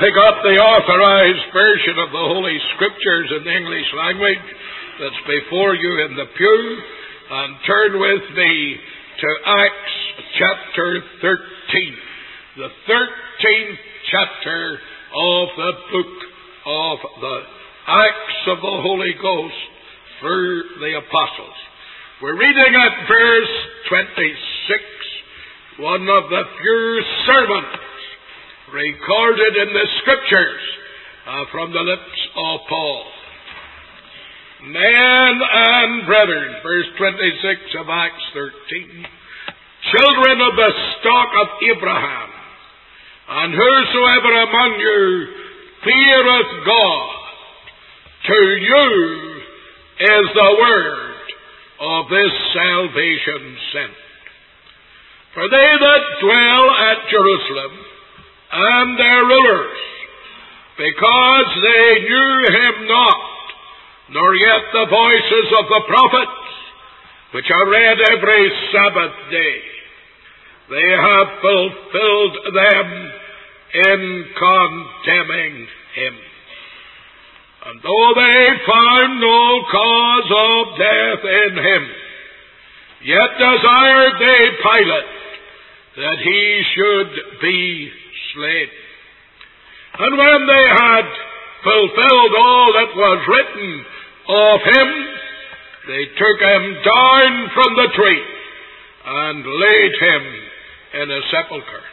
pick up the authorized version of the Holy Scriptures in the English language that's before you in the pew and turn with me to Acts chapter 13, the 13th chapter of the book of the Acts of the Holy Ghost through the Apostles. We're reading at verse 26, one of the few sermons recorded in the Scriptures from the lips of Paul. Men and brethren, verse 26 of Acts 13, children of the stock of Abraham, and whosoever among you feareth God, to you is the word of this salvation sent. For they that dwell at Jerusalem, and their rulers, because they knew him not, nor yet the voices of the prophets, which are read every Sabbath day, they have fulfilled them in condemning him. And though they found no cause of death in him, yet desired they Pilate that he should be slain. And when they had fulfilled all that was written of him, they took him down from the tree and laid him in a sepulchre.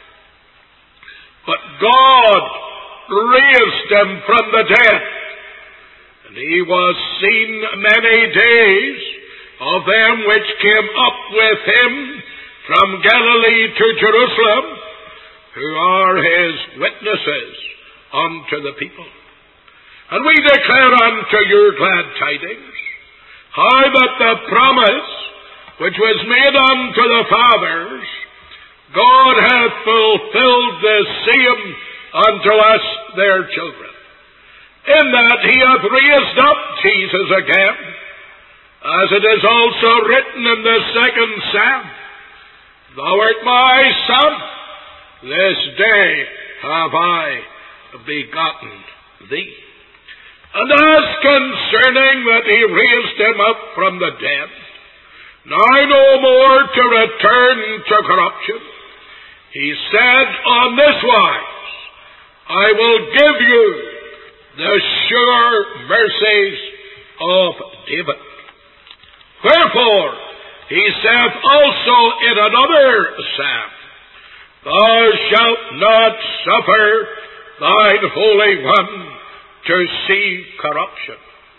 But God raised him from the dead, and he was seen many days of them which came up with him from Galilee to Jerusalem, who are his witnesses unto the people. And we declare unto you glad tidings, how that the promise which was made unto the fathers, God hath fulfilled the same unto us their children, in that he hath raised up Jesus again, as it is also written in the second Psalm, Thou art my Son, this day have I begotten thee. And as concerning that he raised him up from the dead, now no more to return to corruption, he said on this wise, I will give you the sure mercies of David. Wherefore, he saith also in another Psalm, Thou shalt not suffer thine Holy One to see corruption.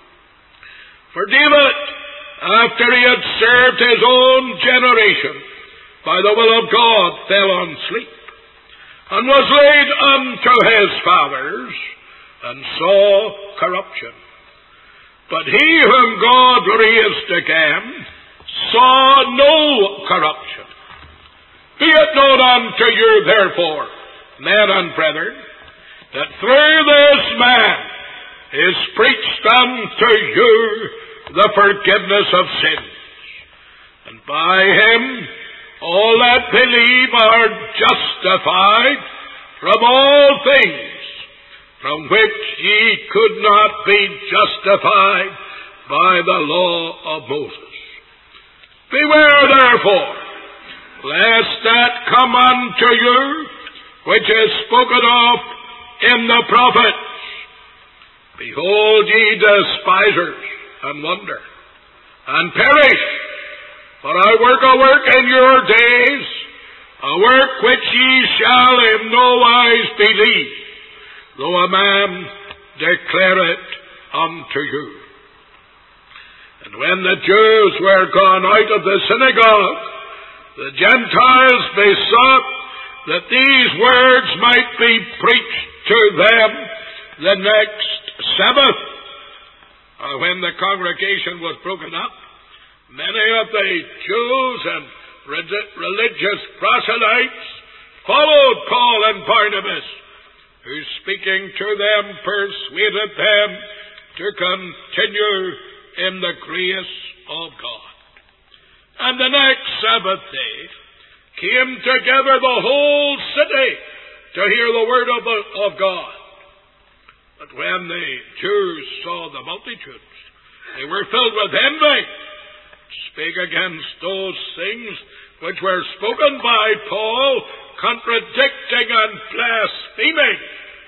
For David, after he had served his own generation, by the will of God fell on sleep, and was laid unto his fathers, and saw corruption. But he whom God raised again saw no corruption. Be it known unto you, therefore, men and brethren, that through this man is preached unto you the forgiveness of sins. And by him all that believe are justified from all things from which ye could not be justified by the law of Moses. Beware therefore, lest that come unto you which is spoken of in the prophets. Behold, ye despisers, and wonder, and perish, for I work a work in your days, a work which ye shall in no wise believe, though a man declare it unto you. And when the Jews were gone out of the synagogue, the Gentiles besought that these words might be preached to them the next Sabbath. When the congregation was broken up, many of the Jews and religious proselytes followed Paul and Barnabas, who speaking to them persuaded them to continue in the grace of God. And the next Sabbath day came together the whole city to hear the word of God. But when the Jews saw the multitudes, they were filled with envy, spake against those things which were spoken by Paul, contradicting and blaspheming.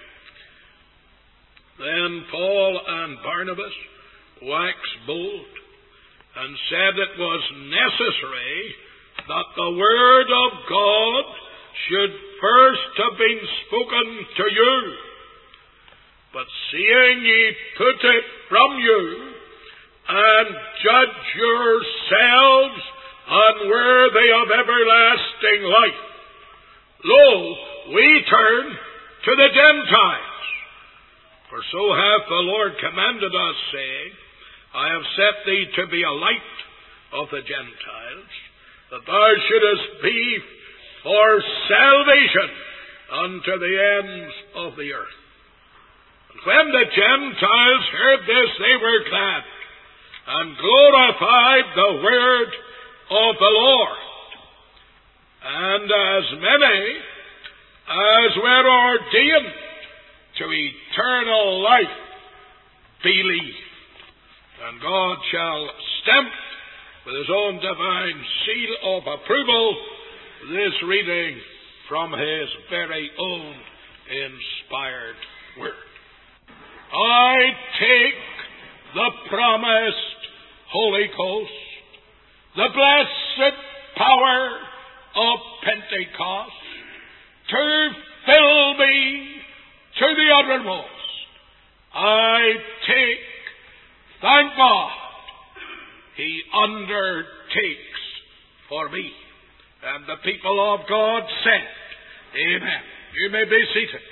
Then Paul and Barnabas waxed bold, and said it was necessary that the word of God should first have been spoken to you. But seeing ye put it from you, and judge yourselves unworthy of everlasting life, lo, we turn to the Gentiles. For so hath the Lord commanded us, saying, I have set thee to be a light of the Gentiles, that thou shouldest be for salvation unto the ends of the earth. And when the Gentiles heard this, they were glad, and glorified the word of the Lord. And as many as were ordained to eternal life believe. And God shall stamp with his own divine seal of approval this reading from his very own inspired word. I take the promised Holy Ghost, the blessed power of Pentecost, to fill me to the uttermost. I take, thank God, he undertakes for me. And the people of God said, Amen. You may be seated.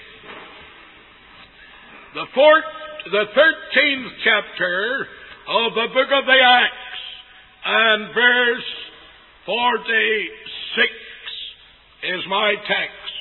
The 13th chapter of the book of the Acts and verse 46 is my text.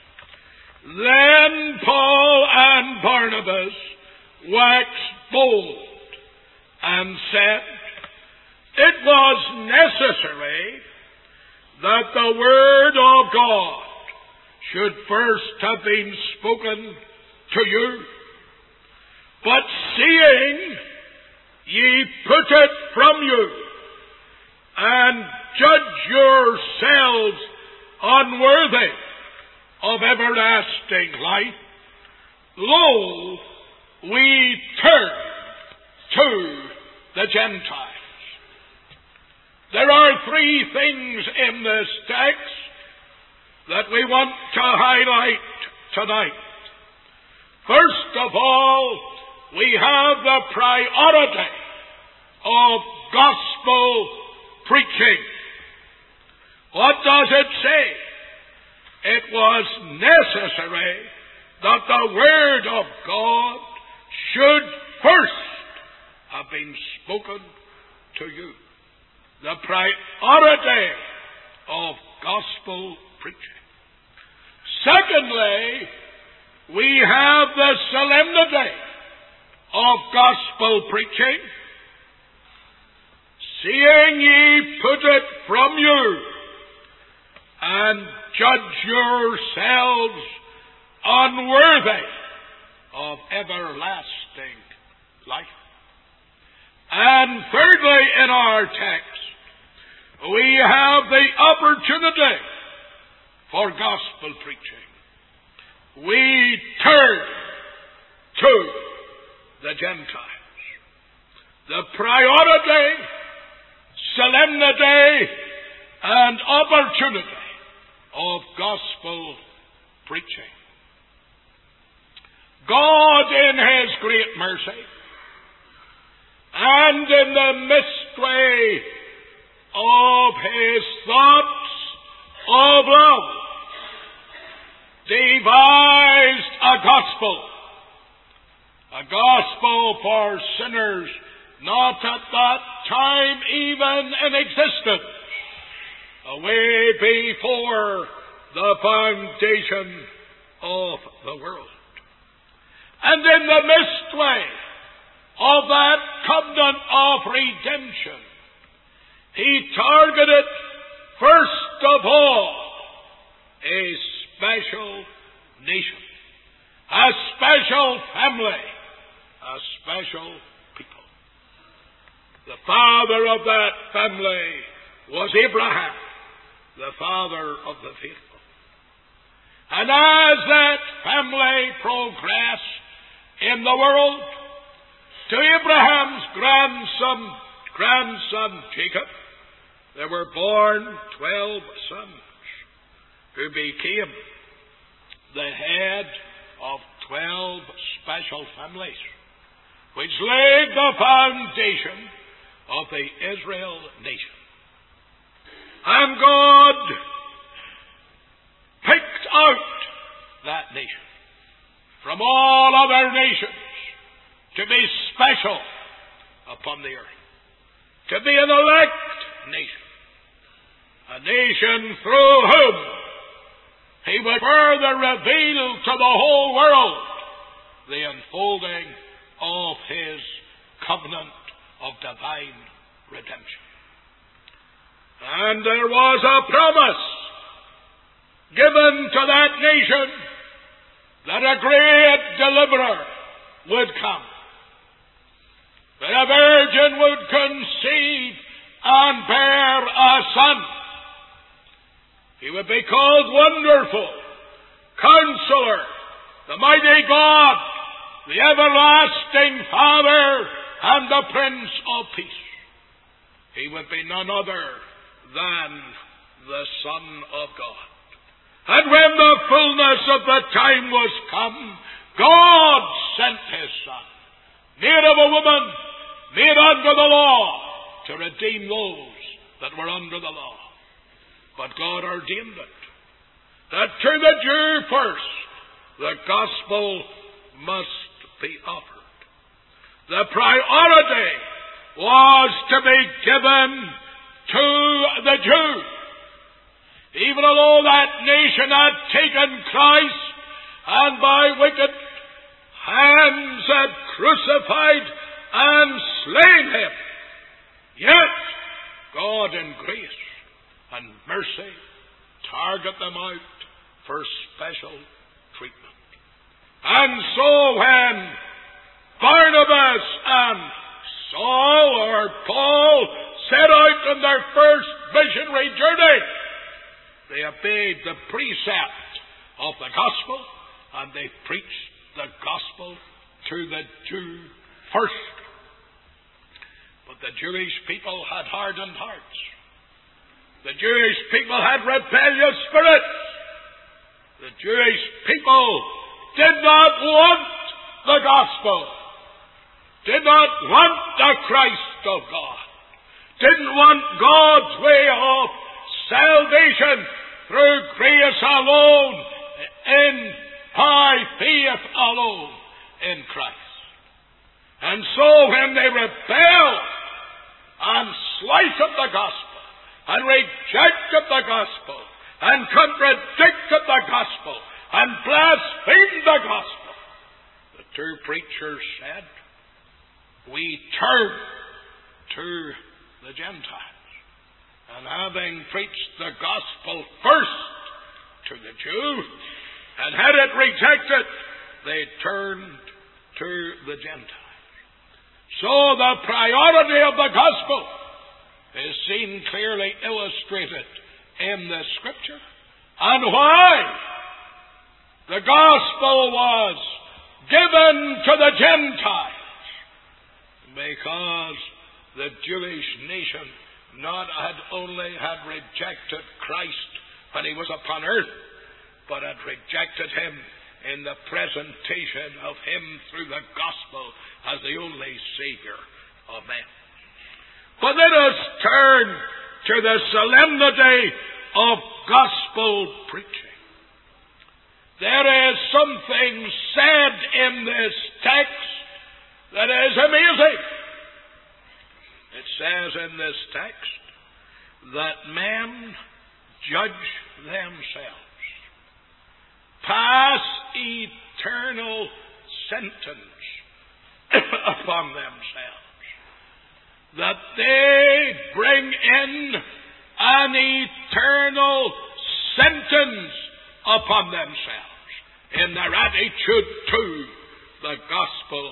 Then Paul and Barnabas waxed bold and said, it was necessary that the word of God should first have been spoken to you. But seeing ye put it from you, and judge yourselves unworthy of everlasting life, lo, we turn to the Gentiles. There are three things in this text that we want to highlight tonight. First of all, we have the priority of gospel preaching. What does it say? It was necessary that the word of God should first have been spoken to you. The priority of gospel preaching. Secondly, we have the solemnity of gospel preaching. Seeing ye put it from you, and judge yourselves unworthy of everlasting life. And thirdly, in our text, we have the opportunity for gospel preaching. We turn to the Gentiles. The priority, solemnity, and opportunity of gospel preaching. God, in his great mercy, and in the mystery of his thoughts of love, devised a gospel for sinners not at that time even in existence, away before the foundation of the world. And in the mystery of that covenant of redemption, he targeted first of all a special nation, a special family, a special people. The father of that family was Abraham, the father of the faithful. And as that family progressed in the world, to Abraham's grandson Jacob, there were born 12 sons who became the head of 12 special families, which laid the foundation of the Israel nation. And God picked out that nation from all other nations to be special upon the earth, to be an elect nation, a nation through whom He would further reveal to the whole world the unfolding of His covenant of divine redemption. And there was a promise given to that nation that a great deliverer would come, that a virgin would conceive and bear a son. He would be called Wonderful, Counselor, the Mighty God, the Everlasting Father, and the Prince of Peace. He would be none other than the Son of God. And when the fullness of the time was come, God sent His Son, made of a woman, made under the law, to redeem those that were under the law. But God ordained it, that to the Jew first the gospel must be offered. The priority was to be given to the Jew. Even although that nation had taken Christ and by wicked hands had crucified and slain Him, yet God in grace and mercy target them out for special treatment. And so when Barnabas and Saul or Paul set out on their first missionary journey, they obeyed the precept of the gospel, and they preached the gospel to the Jew first. But the Jewish people had hardened hearts. The Jewish people had rebellious spirits. The Jewish people did not want the gospel, did not want the Christ of God, didn't want God's way of salvation through grace alone, by faith alone in Christ. And so when they rebelled and sliced up the gospel, and rejected the gospel, and contradicted the gospel, and blasphemed the gospel, the two preachers said, we turn to the Gentiles. And having preached the gospel first to the Jew, and had it rejected, they turned to the Gentiles. So the priority of the gospel is seen clearly illustrated in the Scripture, and why the gospel was given to the Gentiles. Because the Jewish nation not only had rejected Christ when He was upon earth, but had rejected Him in the presentation of Him through the gospel as the only Savior of men. But let us turn to the solemnity of gospel preaching. There is something said in this text that is amazing. It says in this text that men judge themselves, pass eternal sentence upon themselves, that they bring in an eternal sentence upon themselves in their attitude to the gospel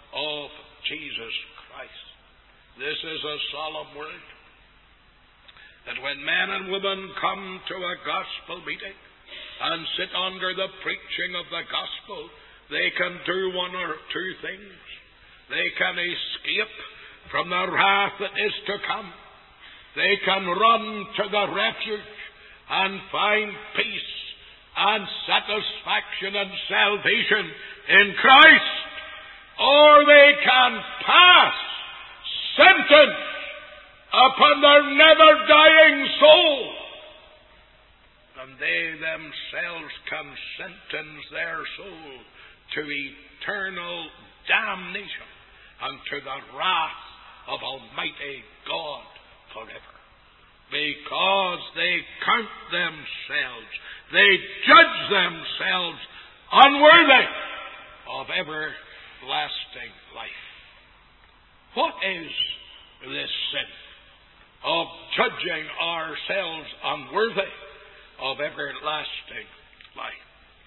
of Jesus Christ. This is a solemn word. That when men and women come to a gospel meeting and sit under the preaching of the gospel, they can do one or two things. They can escape from the wrath that is to come. They can run to the refuge and find peace and satisfaction and salvation in Christ. Or they can pass sentence upon their never-dying soul. And they themselves can sentence their soul to eternal damnation and to the wrath of Almighty God forever. Because they count themselves, they judge themselves unworthy of everlasting life. What is this sin of judging ourselves unworthy of everlasting life?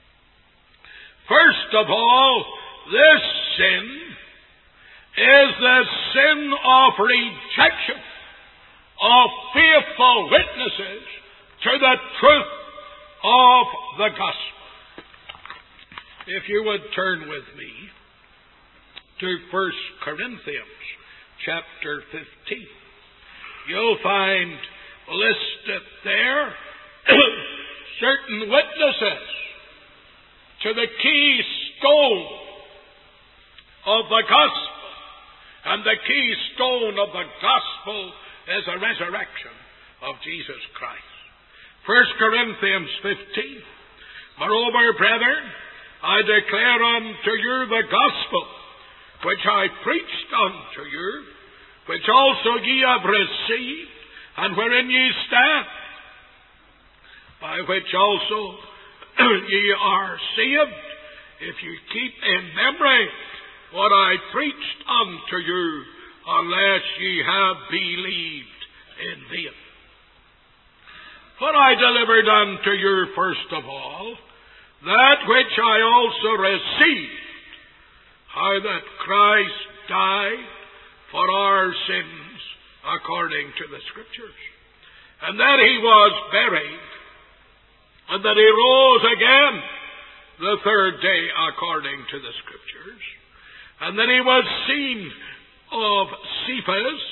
First of all, this sin is the sin of rejection of faithful witnesses to the truth of the gospel. If you would turn with me to 1 Corinthians chapter 15, you'll find listed there certain witnesses to the keystone of the gospel. And the keystone of the gospel is the resurrection of Jesus Christ. 1 Corinthians 15. Moreover, brethren, I declare unto you the gospel which I preached unto you, which also ye have received, and wherein ye stand, by which also ye are saved, if you keep in memory what I preached unto you, unless ye have believed in vain. For I delivered unto you first of all that which I also received, how that Christ died for our sins according to the Scriptures, and that he was buried, and that he rose again the third day according to the Scriptures, and that he was seen of Cephas,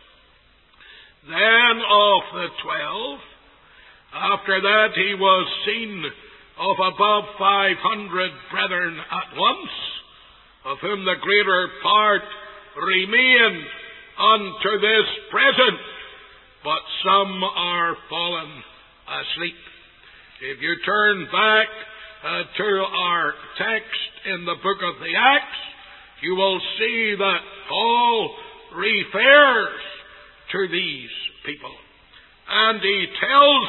then of the 12. After that he was seen of above 500 brethren at once, of whom the greater part remain unto this present, but some are fallen asleep. If you turn back to our text in the book of the Acts, you will see that Paul refers to these people. And he tells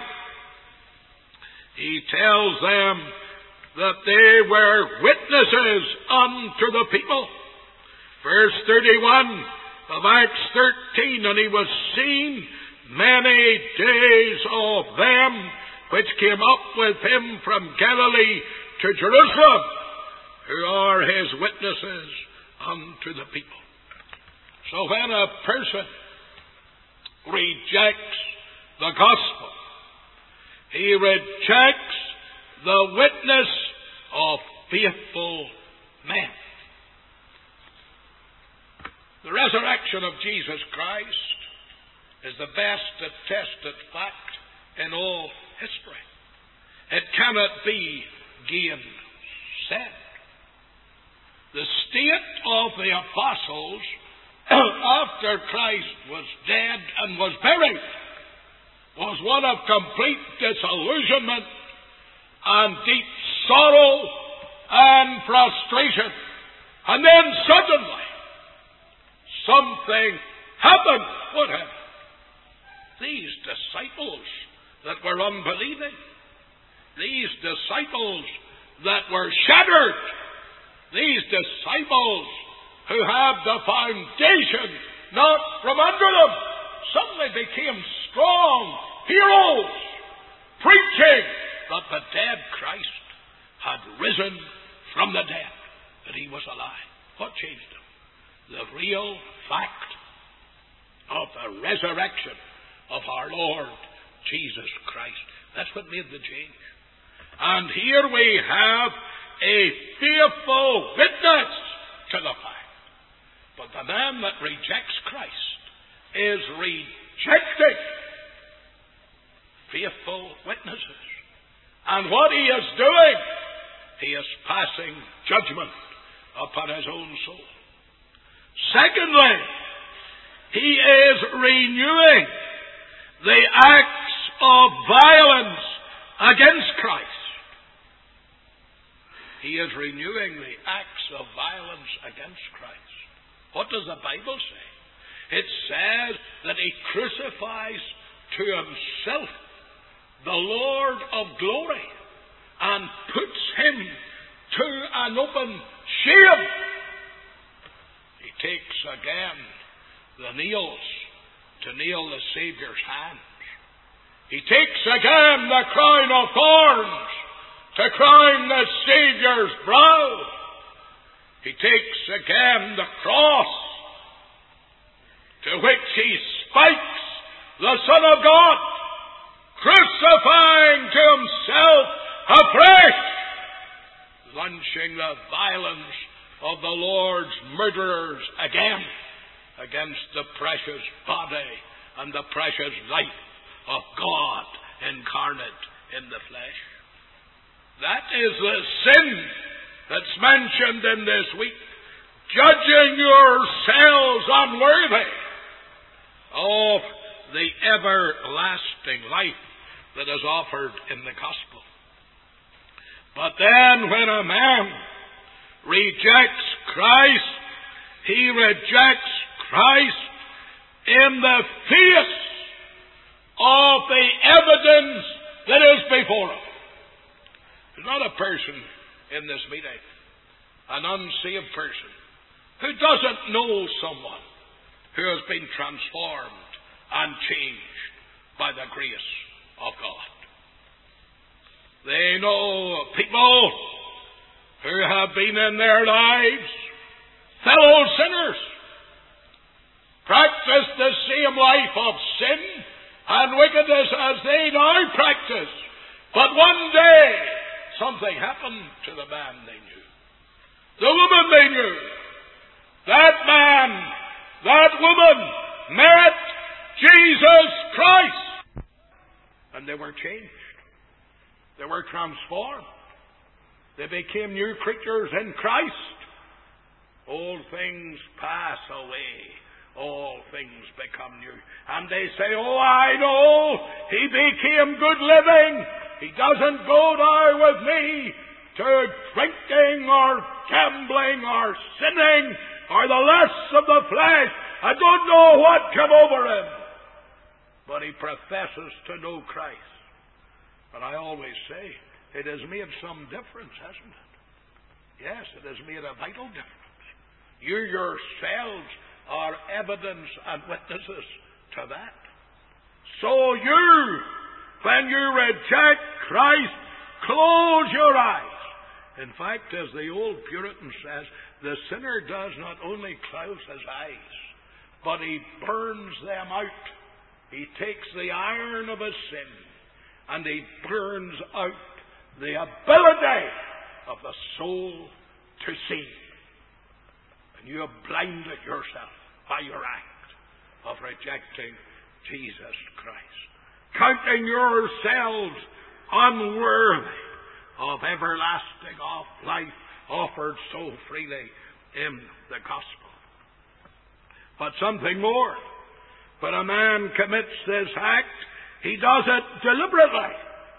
them that they were witnesses unto the people. Verse 31 of Acts 13, and he was seen many days of them which came up with him from Galilee to Jerusalem, who are his witnesses unto the people. So when a person rejects the gospel, he rejects the witness of faithful men. The resurrection of Jesus Christ is the best attested fact in all history. It cannot be gainsaid. The state of the apostles after Christ was dead and was buried was one of complete disillusionment and deep sorrow and frustration. And then suddenly something happened. What happened? These disciples that were unbelieving, these disciples that were shattered, these disciples who have the foundation knocked from under them, suddenly became strong heroes, preaching that the dead Christ had risen from the dead, that he was alive. What changed him? The real fact of the resurrection of our Lord Jesus Christ. That's what made the change. And here we have a faithful witness to the fact. But the man that rejects Christ is rejecting faithful witnesses. And what he is doing, he is passing judgment upon his own soul. Secondly, he is renewing the acts of violence against Christ. He is renewing the acts of violence against Christ. What does the Bible say? It says that he crucifies to himself the Lord of glory and puts him to an open shame. He takes again the nails to nail the Saviour's hands. He takes again the crown of thorns to crown the Saviour's brow. He takes again the cross to which he spikes the Son of God, crucifying to himself afresh, launching the violence of the Lord's murderers again against the precious body and the precious life of God incarnate in the flesh. That is the sin that's mentioned in this week. Judging yourselves unworthy of the everlasting life that is offered in the gospel. But then when a man rejects Christ, he rejects Christ in the face of the evidence that is before him. There's not a person in this meeting, an unsaved person, who doesn't know someone who has been transformed and changed by the grace of God. They know people who have been in their lives fellow sinners, practiced the same life of sin and wickedness as they now practice. But one day, something happened to the man they knew, the woman they knew. That man, that woman met Jesus Christ, and they were changed. They were transformed. They became new creatures in Christ. Old things pass away. All things become new. And they say, oh, I know, he became good living. He doesn't go now with me to drinking or gambling or sinning or the lusts of the flesh. I don't know what came over him. But he professes to know Christ. But I always say, it has made some difference, hasn't it? Yes, it has made a vital difference. You yourselves are evidence and witnesses to that. So you, when you reject Christ, close your eyes. In fact, as the old Puritan says, the sinner does not only close his eyes, but he burns them out. He takes the iron of his sin and he burns out the ability of the soul to see. And you have blinded yourself by your act of rejecting Jesus Christ, counting yourselves unworthy of everlasting life offered so freely in the gospel. But something more. When a man commits this act, he does it deliberately.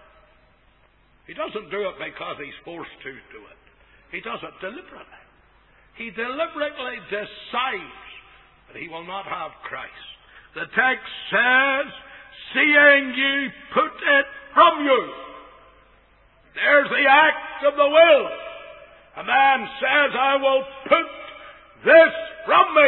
He doesn't do it because he's forced to do it. He does it deliberately. He deliberately decides that he will not have Christ. The text says, seeing ye put it from you. There's the act of the will. A man says, I will put this from me.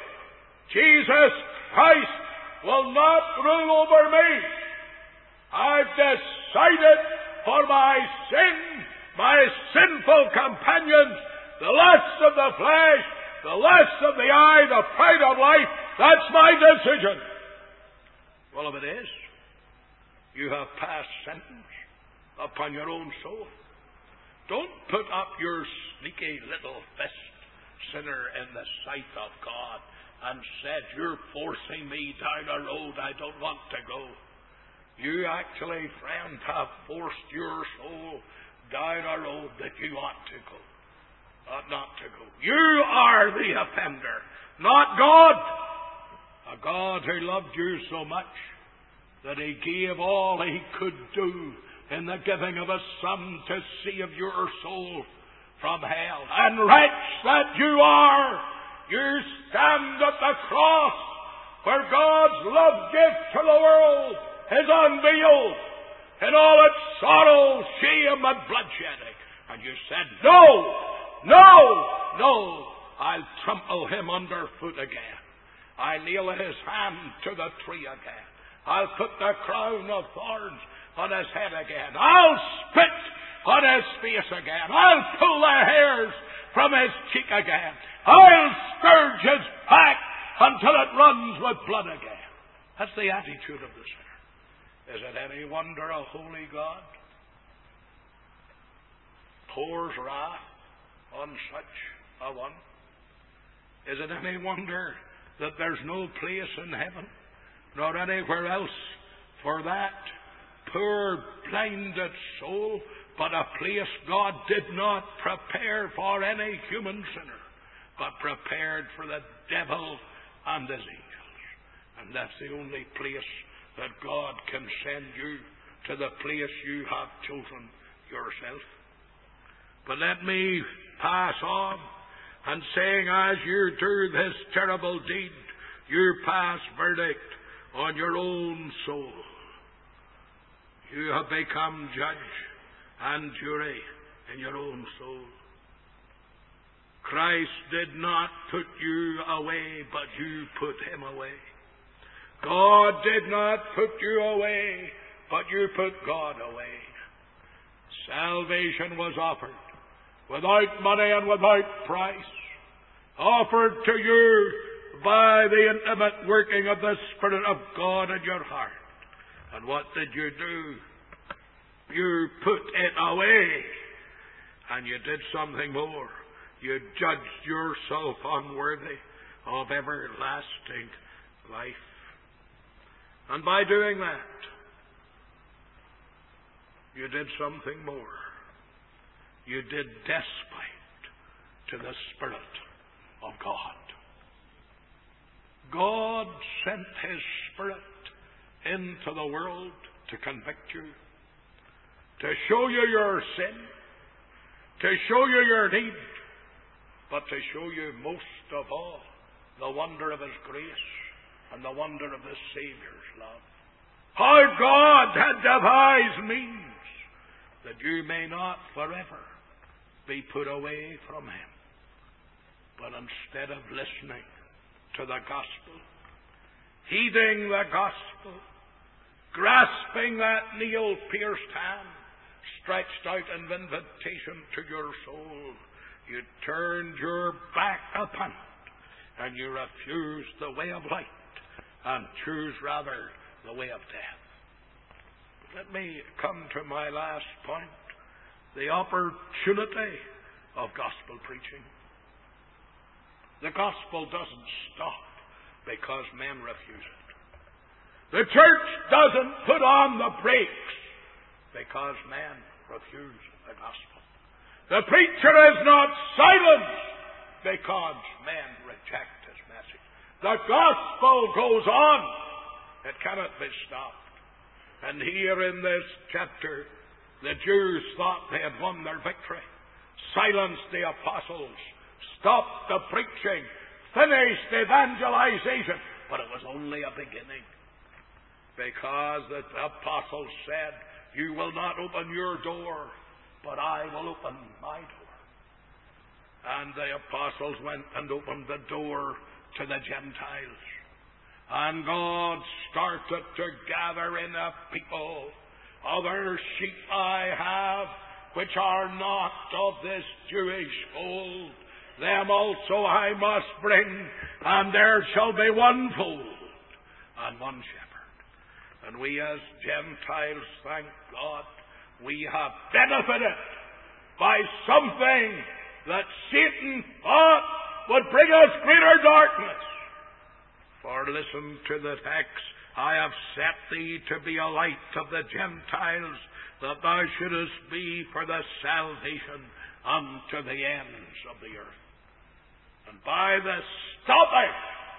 Jesus Christ will not rule over me. I've decided for my sin, my sinful companions, the lusts of the flesh, the lusts of the eye, the pride of life. That's my decision. Well, if it is, you have passed sentence upon your own soul. Don't put up your sneaky little fist, sinner, in the sight of God and said, you're forcing me down a road I don't want to go. You actually, friend, have forced your soul down a road that you ought to go. Ought not to go. You are the offender, not God. A God who loved you so much that He gave all He could do in the giving of a Son to save your soul from hell. And wretch that you are, you stand at the cross where God's love gift to the world is unveiled in all its sorrow, shame, and bloodshedding. And you said, no, no, no, I'll trample Him underfoot again. I'll nail His hand to the tree again. I'll put the crown of thorns on His head again. I'll spit on His face again. I'll pull the hairs from His cheek again. I'll scourge His back until it runs with blood again. That's the attitude of the sinner. Is it any wonder a holy God pours wrath on such a one? Is it any wonder that there's no place in heaven nor anywhere else for that poor blinded soul, but a place God did not prepare for any human sinner, but prepared for the devil and his angels? And that's the only place that God can send you, to the place you have chosen yourself. But let me pass on, and saying, as you do this terrible deed, you pass verdict on your own soul. You have become judge and jury in your own soul. Christ did not put you away, but you put Him away. God did not put you away, but you put God away. Salvation was offered without money and without price, offered to you by the intimate working of the Spirit of God in your heart. And what did you do? You put it away, and you did something more. You judged yourself unworthy of everlasting life. And by doing that, you did something more. You did despite to the Spirit of God. God sent His Spirit into the world to convict you, to show you your sin, to show you your need, but to show you most of all the wonder of His grace and the wonder of the Saviour's love. How God had devised means that you may not forever be put away from Him, but instead of listening to the gospel, heeding the gospel, grasping that nail-pierced hand stretched out in invitation to your soul, you turned your back upon it, and you refused the way of light and choose rather the way of death. Let me come to my last point, the opportunity of gospel preaching. The gospel doesn't stop because men refuse it. The church doesn't put on the brakes because men refuse the gospel. The preacher is not silenced because men reject his message. The gospel goes on. It cannot be stopped. And here in this chapter, the Jews thought they had won their victory, silenced the apostles, stopped the preaching, finished evangelization. But it was only a beginning. Because the apostles said, you will not open your door, but I will open my door. And the apostles went and opened the door to the Gentiles. And God started to gather in a people. Other sheep I have, which are not of this Jewish fold, them also I must bring, and there shall be one fold and one shepherd. And we as Gentiles, thank God, we have benefited by something that Satan thought would bring us greater darkness. For listen to the text, I have set thee to be a light of the Gentiles, that thou shouldest be for the salvation unto the ends of the earth. And by the stopping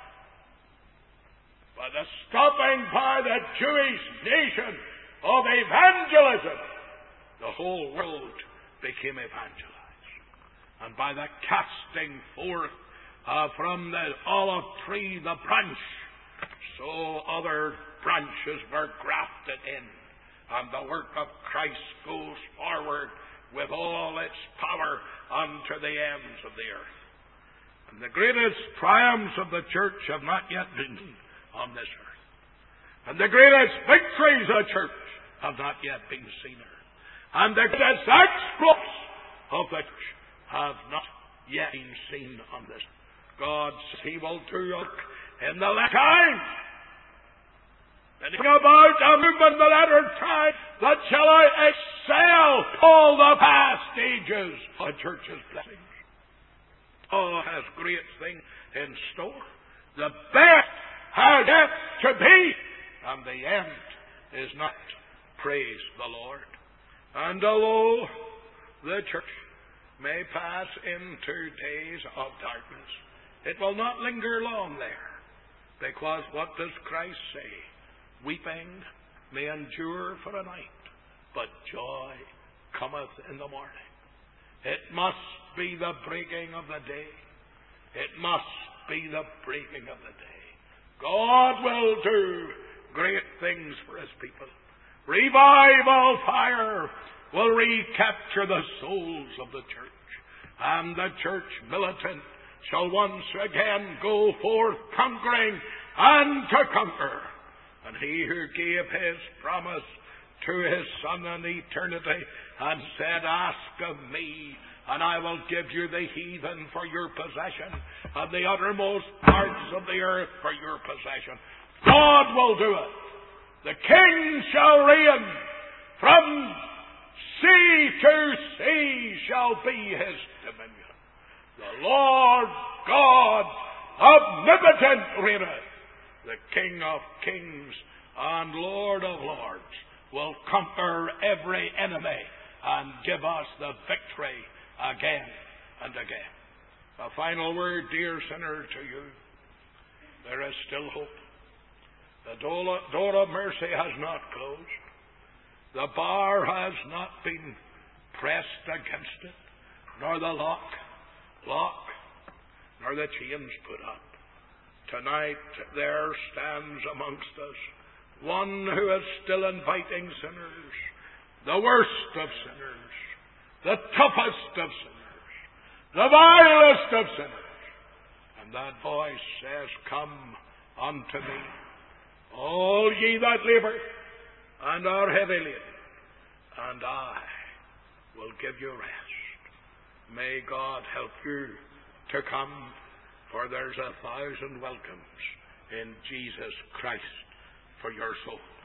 by the Jewish nation of evangelism, the whole world became evangelized. And by the casting forth from the olive tree the branch, so other branches were grafted in, and the work of Christ goes forward with all its power unto the ends of the earth. And the greatest triumphs of the church have not yet been on this earth. And the greatest victories of the church have not yet been seen here. And the greatest exploits of the church have not yet been seen on this earth. God says He will do it in the latter time. And He bring about a movement in the latter time that shall excel all the past ages of the church's blessings. Oh, has great things in store. The best has yet to be, and the end is not. Praise the Lord. And although the church may pass into days of darkness, it will not linger long there. Because what does Christ say? Weeping may endure for a night, but joy cometh in the morning. It must be the breaking of the day. It must be the breaking of the day. God will do great things for His people. Revival fire will recapture the souls of the church. And the church militant shall once again go forth conquering and to conquer. And He who gave His promise to His Son in eternity and said, ask of me, and I will give you the heathen for your possession, and the uttermost parts of the earth for your possession. God will do it. The King shall reign. From sea to sea shall be His dominion. The Lord God omnipotent reigneth. The King of kings and Lord of lords will conquer every enemy and give us the victory again and again. A final word, dear sinner, to you. There is still hope. The door of mercy has not closed. The bar has not been pressed against it, nor the lock, nor the chains put up. Tonight there stands amongst us one who is still inviting sinners, the worst of sinners, the toughest of sinners, the vilest of sinners. And that voice says, come unto me, all ye that labour and are heavy laden, and I will give you rest. May God help you to come, for there's 1,000 welcomes in Jesus Christ for your soul.